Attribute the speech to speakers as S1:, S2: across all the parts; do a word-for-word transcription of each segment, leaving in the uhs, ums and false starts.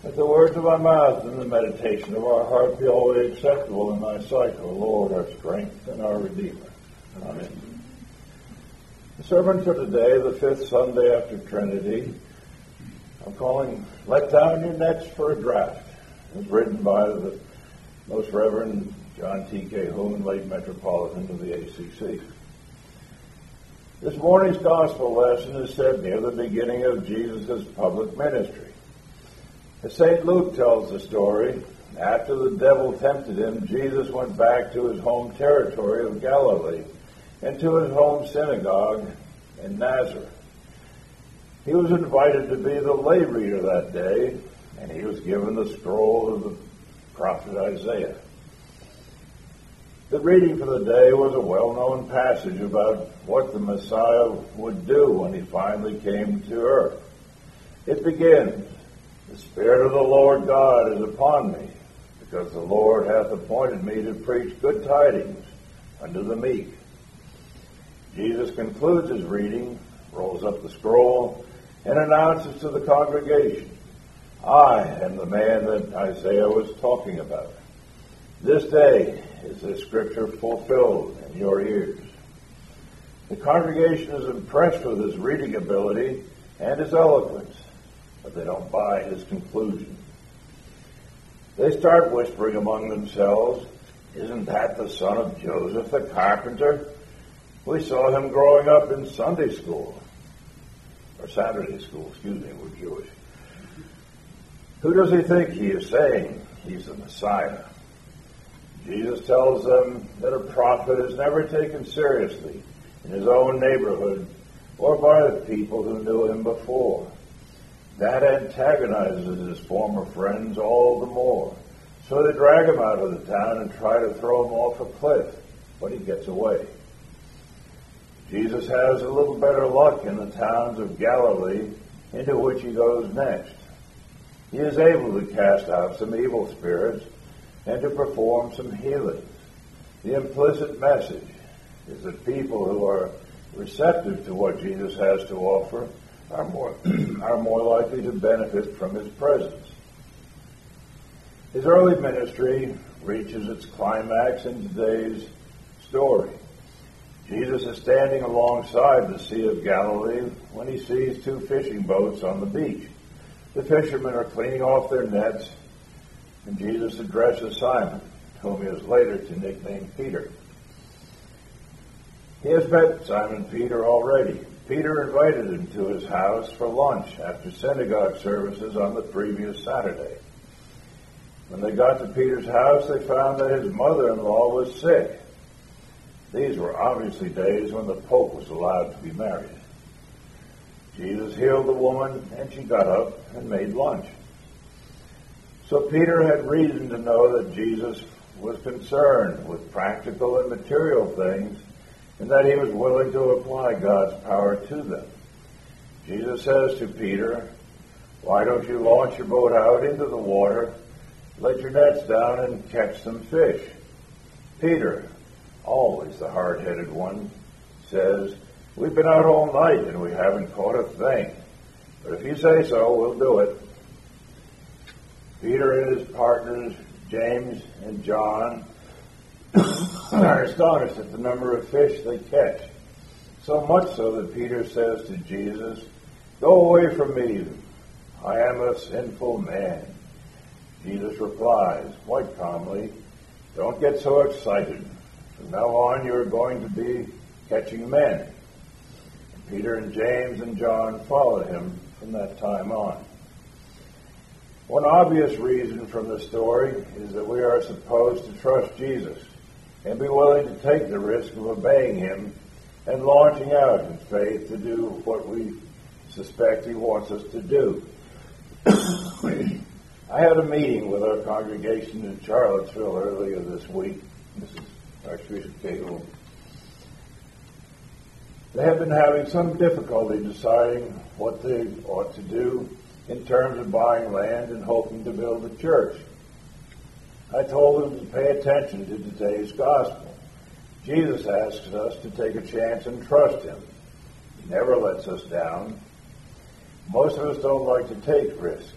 S1: Let the words of our mouth and the meditation of our heart be always acceptable in thy sight, O Lord, our strength and our Redeemer. Amen. The sermon for today, the fifth Sunday after Trinity, I'm calling Let Down Your Nets for a Draft. It was written by the Most Reverend John T. Cahoon, late Metropolitan of the A C C. This morning's gospel lesson is set near the beginning of Jesus' public ministry. As Saint Luke tells the story, after the devil tempted him, Jesus went back to his home territory of Galilee and to his home synagogue in Nazareth. He was invited to be the lay reader that day, and he was given the scroll of the prophet Isaiah. The reading for the day was a well-known passage about what the Messiah would do when he finally came to earth. It begins, "The Spirit of the Lord God is upon me, because the Lord hath appointed me to preach good tidings unto the meek." Jesus concludes his reading, rolls up the scroll, and announces to the congregation, "I am the man that Isaiah was talking about. This day is this scripture fulfilled in your ears." The congregation is impressed with his reading ability and his eloquence, but they don't buy his conclusion. They start whispering among themselves, "Isn't that the son of Joseph the carpenter? We saw him growing up in Sunday school." Or Saturday school, excuse me, we're Jewish. "Who does he think he is saying he's the Messiah?" Jesus tells them that a prophet is never taken seriously in his own neighborhood or by the people who knew him before. That antagonizes his former friends all the more. So they drag him out of the town and try to throw him off a cliff, but he gets away. Jesus has a little better luck in the towns of Galilee, into which he goes next. He is able to cast out some evil spirits and to perform some healings. The implicit message is that people who are receptive to what Jesus has to offer are more, are more likely to benefit from his presence. His early ministry reaches its climax in today's story. Jesus is standing alongside the Sea of Galilee when he sees two fishing boats on the beach. The fishermen are cleaning off their nets, and Jesus addresses Simon, whom he is later to nickname Peter. He has met Simon Peter already. Peter invited him to his house for lunch after synagogue services on the previous Saturday. When they got to Peter's house, they found that his mother-in-law was sick. These were obviously days when the Pope was allowed to be married. Jesus healed the woman, and she got up and made lunch. So Peter had reason to know that Jesus was concerned with practical and material things, and that he was willing to apply God's power to them. Jesus says to Peter, "Why don't you launch your boat out into the water, let your nets down, and catch some fish?" Peter, always the hard-headed one, says, "We've been out all night and we haven't caught a thing. But if you say so, we'll do it." Peter and his partners, James and John, are astonished at the number of fish they catch. So much so that Peter says to Jesus, "Go away from me, I am a sinful man." Jesus replies, quite calmly, "Don't get so excited. From now on, you're going to be catching men." And Peter and James and John followed him from that time on. One obvious reason from the story is that we are supposed to trust Jesus and be willing to take the risk of obeying him and launching out in faith to do what we suspect he wants us to do. I had a meeting with our congregation in Charlottesville earlier this week. This is Archbishop Cahill. They have been having some difficulty deciding what they ought to do in terms of buying land and hoping to build a church. I told them to pay attention to today's gospel. Jesus asks us to take a chance and trust him. He never lets us down. Most of us don't like to take risks.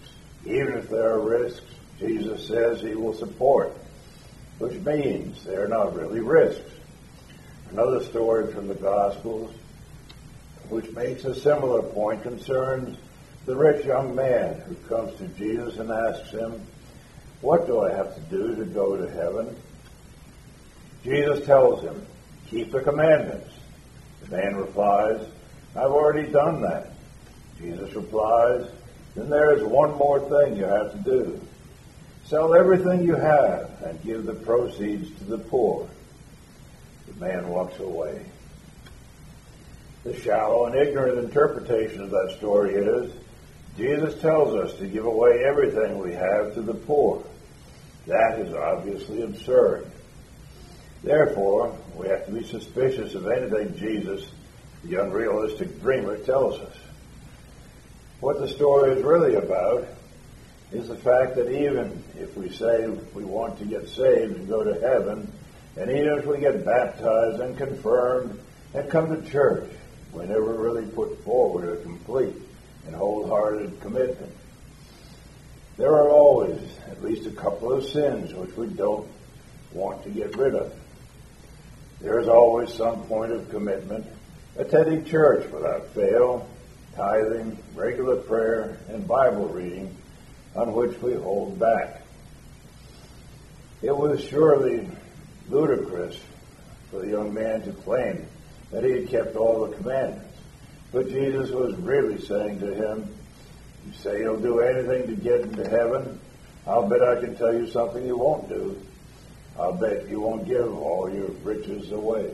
S1: Even if there are risks, Jesus says he will support, which means they are not really risks. Another story from the Gospels, which makes a similar point, concerns the rich young man who comes to Jesus and asks him, "What do I have to do to go to heaven?" Jesus tells him, "Keep the commandments." The man replies, "I've already done that." Jesus replies, "Then there is one more thing you have to do. Sell everything you have and give the proceeds to the poor." The man walks away. The shallow and ignorant interpretation of that story is, Jesus tells us to give away everything we have to the poor. That is obviously absurd. Therefore, we have to be suspicious of anything Jesus, the unrealistic dreamer, tells us. What the story is really about is the fact that even if we say we want to get saved and go to heaven, and even if we get baptized and confirmed and come to church, we never really put forward a complete and wholehearted commitment. There are always at least a couple of sins which we don't want to get rid of. There is always some point of commitment, attending church without fail, tithing, regular prayer, and Bible reading, on which we hold back. It was surely ludicrous for the young man to claim that he had kept all the commandments. But Jesus was really saying to him, "You say you'll do anything to get into heaven? I'll bet I can tell you something you won't do. I'll bet you won't give all your riches away."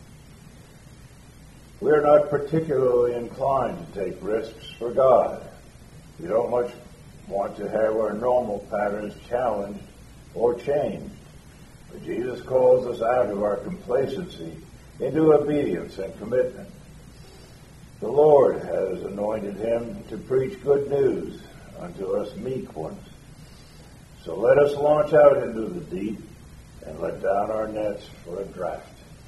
S1: We are not particularly inclined to take risks for God. We don't much want to have our normal patterns challenged or changed. But Jesus calls us out of our complacency into obedience and commitment. The Lord has anointed him to preach good news unto us meek ones. So let us launch out into the deep and let down our nets for a draught.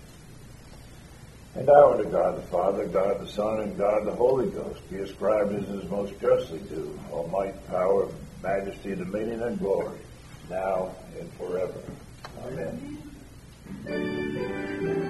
S1: And now unto God the Father, God the Son, and God the Holy Ghost be ascribed as is most justly due, all might, power, majesty, dominion, and glory, now and forever. Amen.